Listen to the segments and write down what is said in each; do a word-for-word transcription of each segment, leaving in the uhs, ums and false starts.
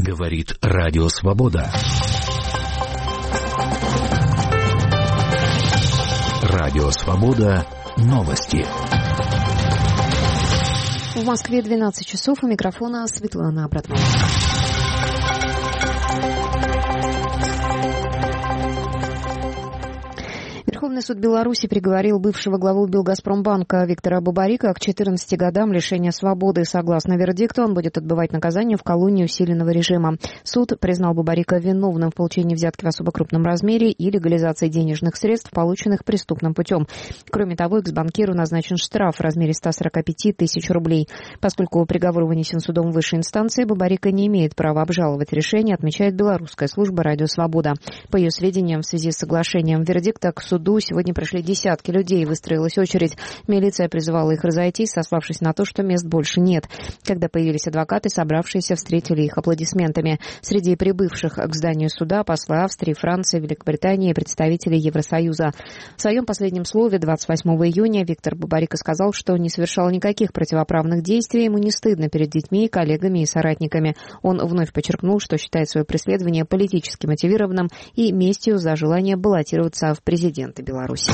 Говорит Радио Свобода. Радио Свобода. Новости. В Москве двенадцать часов. У микрофона Светлана Абратман. Верховный суд Беларуси приговорил бывшего главу Белгазпромбанка Виктора Бабарика к четырнадцати годам лишения свободы. Согласно вердикту, он будет отбывать наказание в колонии усиленного режима. Суд признал Бабарика виновным в получении взятки в особо крупном размере и легализации денежных средств, полученных преступным путем. Кроме того, экс-банкиру назначен штраф в размере ста сорока пяти тысяч рублей. Поскольку приговор вынесен судом высшей инстанции, Бабарика не имеет права обжаловать решение, отмечает белорусская служба «Радио Свобода». По ее сведениям, в связи с соглашением вердикта к суду сегодня пришли десятки людей, выстроилась очередь. Милиция призывала их разойтись, сославшись на то, что мест больше нет. Когда появились адвокаты, собравшиеся встретили их аплодисментами. Среди прибывших к зданию суда послы Австрии, Франции, Великобритании и представители Евросоюза. В своем последнем слове двадцать восьмого июня Виктор Бабарика сказал, что не совершал никаких противоправных действий, ему не стыдно перед детьми, коллегами и соратниками. Он вновь подчеркнул, что считает свое преследование политически мотивированным и местью за желание баллотироваться в президенты Беларуси.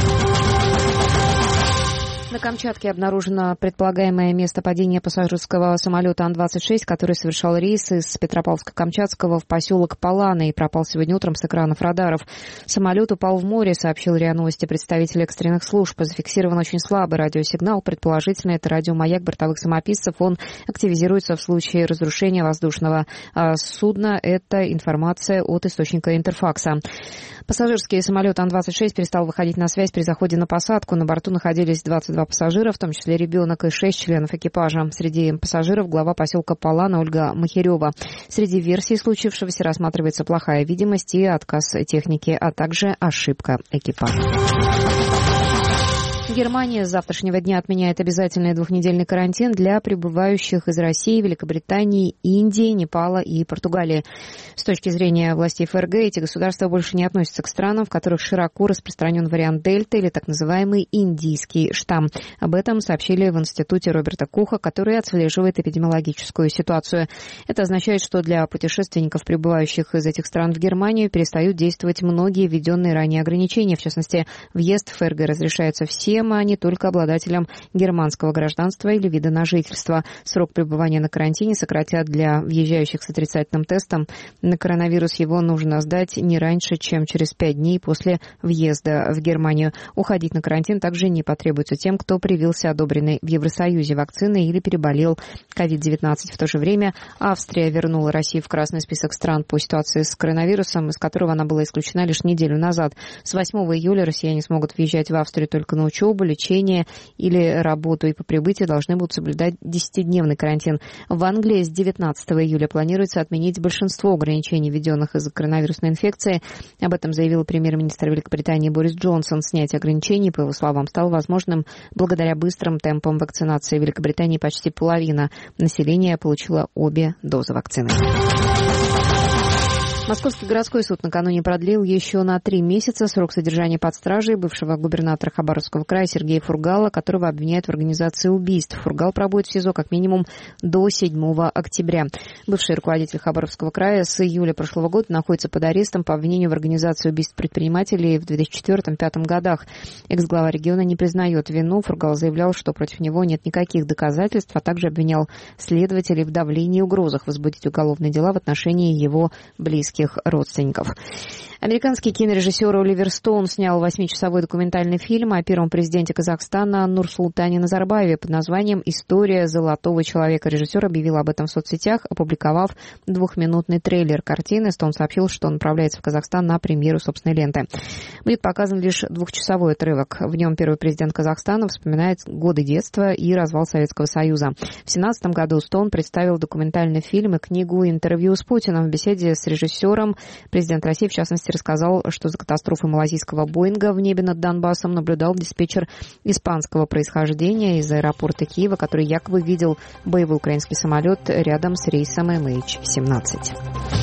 На Камчатке обнаружено предполагаемое место падения пассажирского самолета Ан двадцать шесть, который совершал рейс из Петропавловска-Камчатского в поселок Паланы и пропал сегодня утром с экранов радаров. Самолет упал в море, сообщил РИА Новости представитель экстренных служб. Зафиксирован очень слабый радиосигнал. Предположительно, это радиомаяк бортовых самописцев. Он активизируется в случае разрушения воздушного судна. Это информация от источника Интерфакса. Пассажирский самолет Ан двадцать шесть перестал выходить на связь при заходе на посадку. На борту находились двадцать два пассажира, в том числе ребенок и шесть членов экипажа. Среди пассажиров глава поселка Палана Ольга Махерева. Среди версий случившегося рассматривается плохая видимость и отказ техники, а также ошибка экипажа. Германия с завтрашнего дня отменяет обязательный двухнедельный карантин для прибывающих из России, Великобритании, Индии, Непала и Португалии. С точки зрения властей ФРГ, эти государства больше не относятся к странам, в которых широко распространен вариант Дельта или так называемый индийский штамм. Об этом сообщили в Институте Роберта Коха, который отслеживает эпидемиологическую ситуацию. Это означает, что для путешественников, прибывающих из этих стран в Германию, перестают действовать многие введенные ранее ограничения. В частности, въезд в ФРГ разрешается всем, а не только обладателям германского гражданства или вида на жительство. Срок пребывания на карантине сократят для въезжающих с отрицательным тестом на коронавирус. Его нужно сдать не раньше, чем через пять дней после въезда в Германию. Уходить на карантин также не потребуется тем, кто привился одобренной в Евросоюзе вакциной или переболел ковид девятнадцать. В то же время Австрия вернула Россию в красный список стран по ситуации с коронавирусом, из которого она была исключена лишь неделю назад. С восьмого июля россияне смогут въезжать в Австрию только на учебу, лечение или работу, и по прибытии должны будут соблюдать десятидневный карантин. В Англии с девятнадцатого июля планируется отменить большинство ограничений, введенных из-за коронавирусной инфекции. Об этом заявил премьер-министр Великобритании Борис Джонсон. Снятие ограничений, по его словам, стало возможным благодаря быстрым темпам вакцинации. В Великобритании почти половина населения получила обе дозы вакцины. Московский городской суд накануне продлил еще на три месяца срок содержания под стражей бывшего губернатора Хабаровского края Сергея Фургала, которого обвиняют в организации убийств. Фургал пробудет в СИЗО как минимум до седьмого октября. Бывший руководитель Хабаровского края с июля прошлого года находится под арестом по обвинению в организации убийств предпринимателей в две тысячи четвёртом — две тысячи пятом годах. Экс-глава региона не признает вину. Фургал заявлял, что против него нет никаких доказательств, а также обвинял следователей в давлении и угрозах возбудить уголовные дела в отношении его близких родственников. Американский кинорежиссер Оливер Стоун снял восьмичасовой документальный фильм о первом президенте Казахстана Нурсултане Назарбаеве под названием «История золотого человека». Режиссер объявил об этом в соцсетях, опубликовав двухминутный трейлер картины. Стоун сообщил, что он направляется в Казахстан на премьеру собственной ленты. Будет показан лишь двухчасовой отрывок. В нем первый президент Казахстана вспоминает годы детства и развал Советского Союза. В две тысячи семнадцатом году Стоун представил документальный фильм и книгу «Интервью с Путиным». В беседе с режиссером президент России, в частности, рассказал, что за катастрофой малазийского Боинга в небе над Донбассом наблюдал диспетчер испанского происхождения из аэропорта Киева, который якобы видел боевой украинский самолет рядом с рейсом эм эйч семнадцать.